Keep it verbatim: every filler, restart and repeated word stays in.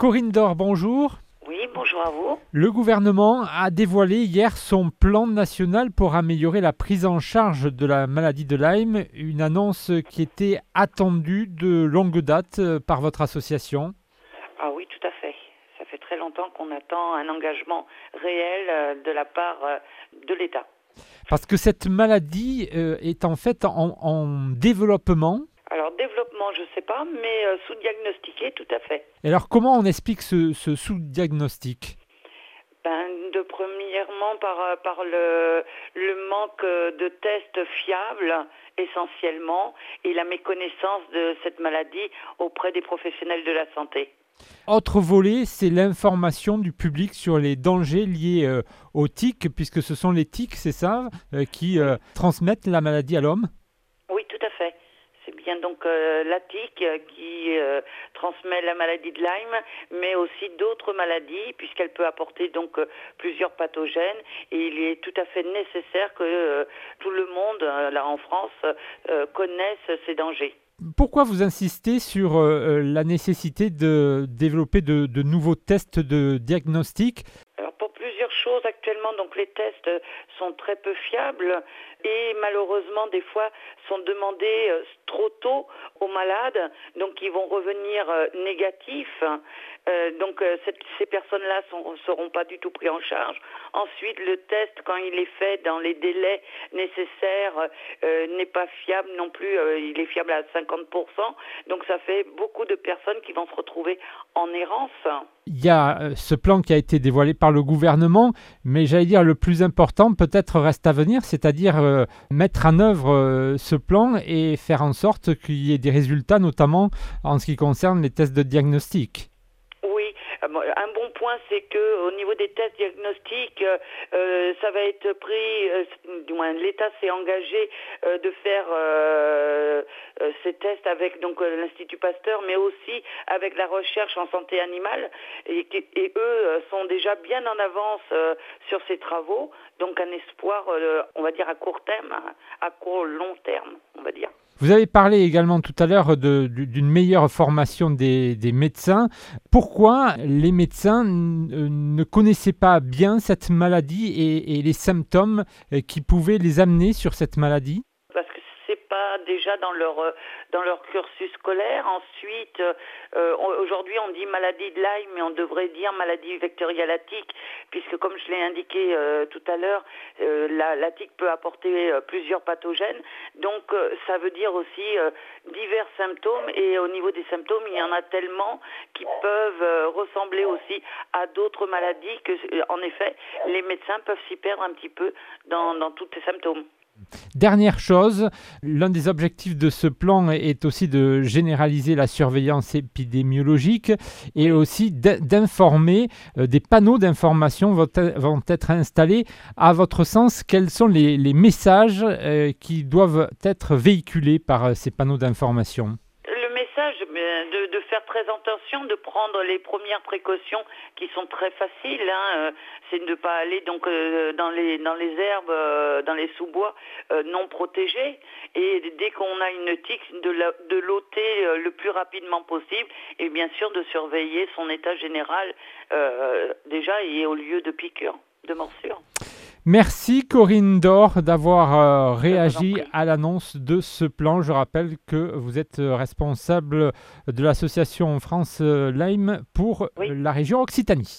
Corinne Dor, bonjour. Oui, bonjour à vous. Le gouvernement a dévoilé hier son plan national pour améliorer la prise en charge de la maladie de Lyme, une annonce qui était attendue de longue date par votre association. Ah oui, tout à fait. Ça fait très longtemps qu'on attend un engagement réel de la part de l'État. Parce que cette maladie est en fait en, en développement. Alors, développement, je ne sais pas, mais euh, sous-diagnostiqué, tout à fait. Et alors, comment on explique ce, ce sous-diagnostic ? Ben, de premièrement, par, par le, le manque de tests fiables, essentiellement, et la méconnaissance de cette maladie auprès des professionnels de la santé. Autre volet, c'est l'information du public sur les dangers liés euh, aux tiques, puisque ce sont les tiques, c'est ça, euh, qui euh, transmettent la maladie à l'homme ? Oui, tout à fait. C'est bien donc euh, la tique qui euh, transmet la maladie de Lyme, mais aussi d'autres maladies, puisqu'elle peut apporter donc euh, plusieurs pathogènes. Et il est tout à fait nécessaire que euh, tout le monde, euh, là en France, euh, connaisse ces dangers. Pourquoi vous insistez sur euh, la nécessité de développer de, de nouveaux tests de diagnostic ? Alors pour plusieurs choses actuellement, donc les tests sont très peu fiables et malheureusement des fois sont demandés trop tôt aux malades, donc ils vont revenir négatifs. Euh, donc euh, cette, ces personnes-là ne seront pas du tout pris en charge. Ensuite, le test, quand il est fait dans les délais nécessaires, euh, n'est pas fiable non plus. Euh, il est fiable à cinquante pour cent. Donc ça fait beaucoup de personnes qui vont se retrouver en errance. Il y a euh, ce plan qui a été dévoilé par le gouvernement, mais j'allais dire le plus important peut-être reste à venir, c'est-à-dire euh, mettre en œuvre euh, ce plan et faire en sorte qu'il y ait des résultats, notamment en ce qui concerne les tests de diagnostic. Un bon point, c'est que au niveau des tests diagnostiques, euh, ça va être pris, euh, du moins l'État s'est engagé euh, de faire euh, euh, ces tests avec donc euh, l'Institut Pasteur, mais aussi avec la recherche en santé animale, et, et eux sont déjà bien en avance euh, sur ces travaux, donc un espoir, euh, on va dire à court terme, à court long terme, on va dire. Vous avez parlé également tout à l'heure de, d'une meilleure formation des, des médecins. Pourquoi les médecins n- ne connaissaient pas bien cette maladie et, et les symptômes qui pouvaient les amener sur cette maladie ? Parce que c'est pas déjà dans leur dans leur cursus scolaire. Ensuite, euh, aujourd'hui on dit maladie de Lyme, mais on devrait dire maladie vectorielle à tique, puisque comme je l'ai indiqué euh, tout à l'heure, euh, la, la tique peut apporter euh, plusieurs pathogènes. Donc euh, ça veut dire aussi euh, divers symptômes, et au niveau des symptômes, il y en a tellement qui peuvent euh, ressembler aussi à d'autres maladies que, en effet, les médecins peuvent s'y perdre un petit peu dans, dans tous ces symptômes. Dernière chose, l'un des objectifs de ce plan est aussi de généraliser la surveillance épidémiologique et aussi d'informer. Des panneaux d'information vont être installés. À votre sens, quels sont les, les messages qui doivent être véhiculés par ces panneaux d'information ? De, de faire très attention, de prendre les premières précautions qui sont très faciles, hein, c'est de ne pas aller donc euh, dans les dans les herbes, euh, dans les sous-bois euh, non protégés, et dès qu'on a une tique, de, la, de l'ôter euh, le plus rapidement possible, et bien sûr de surveiller son état général euh, déjà et au lieu de piqûres, de morsures. Merci Corinne Dor d'avoir euh, réagi à l'annonce de ce plan. Je rappelle que vous êtes responsable de l'association France Lyme pour oui. la région Occitanie.